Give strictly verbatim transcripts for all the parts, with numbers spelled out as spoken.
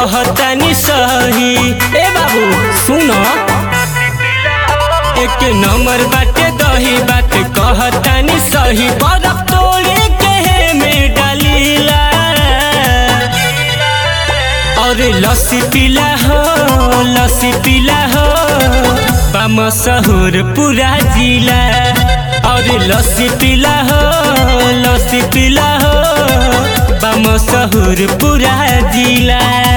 कहतानी सही। ए बाबू सुनो, एक नंबर बाटे दही बात कहतानी सही। बर्फ तोड़े के में डालीला और लस्सी पीला हो, लस्सी पीला हो बा मशहूर पूरा जिला। और लस्सी पीला हो, लस्सी पीला हो बा मशहूर पूरा जिला।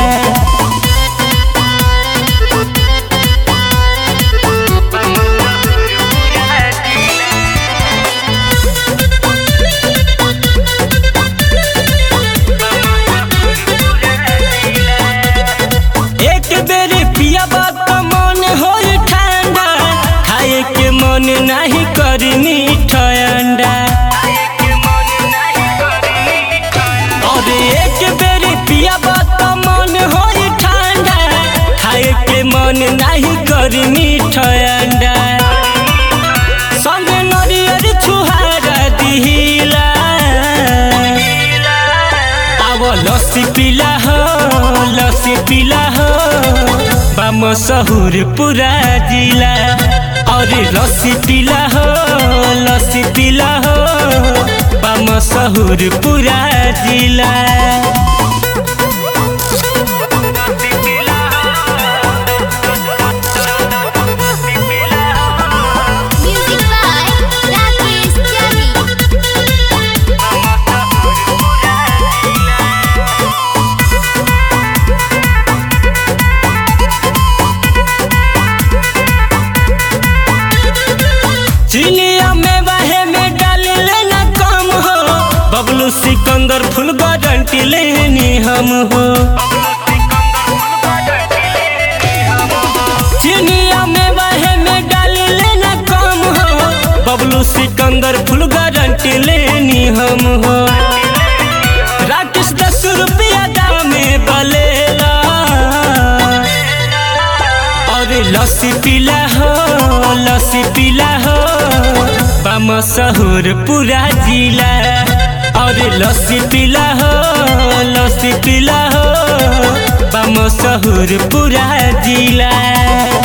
एक बेर पिया बात मन हो ठंडा, खाए के मन नहीं करनी ठंडा। और एक बेर पिया बात मन हो ठंडा, खाए के मन नहीं करनी ठंडा। संग नरियर छुहारा दिहिला, अब लस्सी पीला हो, लस्सी पीला हो बा मशहूर पूरा जिला। और लस्सी पीला हो, लस्सी पीला हो बा मशहूर पूरा जिला। Music by Rakesh Tyagi. चिनिया में वहे में डाल लेना कम हो, बबलू सिकंदर फुल गारंटी लेनी हम हो। चिनिया में वहे में डाल लेना कम हो, बबलू सिकंदर फुल गारंटी लेनी हम हो। राकेश दस रुपया दाम में बलेला और लस्सी पीला हो, लस्सी पीला हो बा मशहूर पूरा जिला। और लस्सी पीला हो, लस्सी पीला हो बा मशहूर पूरा जिला।